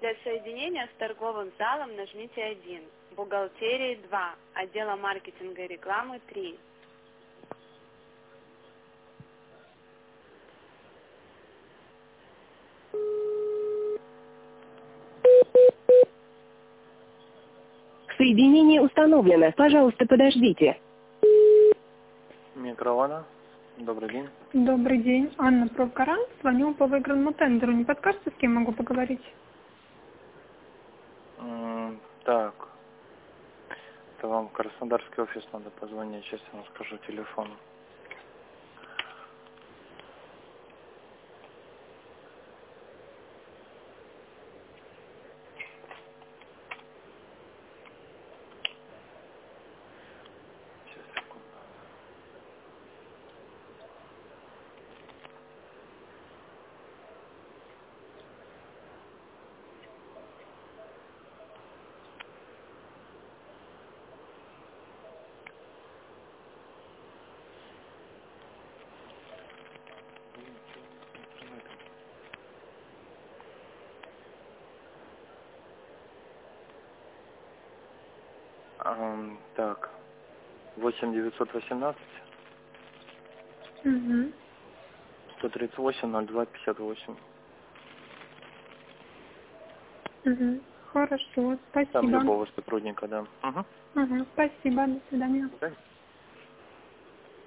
Для соединения с торговым залом нажмите 1, бухгалтерии 2, отдела маркетинга и рекламы 3. Соединение установлено. Пожалуйста, подождите. Микроволновка. Добрый день. Добрый день. Анна Провкаран. Звоню по выигранному тендеру. Не подскажете, с кем могу поговорить? Так. Это вам в Краснодарский офис надо позвонить. Сейчас я вам скажу телефон. Сейчас, секунду. Так. 8 918 Угу. 138 02 58. Угу. Хорошо. Там Спасибо. любого сотрудника, да. Угу. Спасибо. До свидания. Да.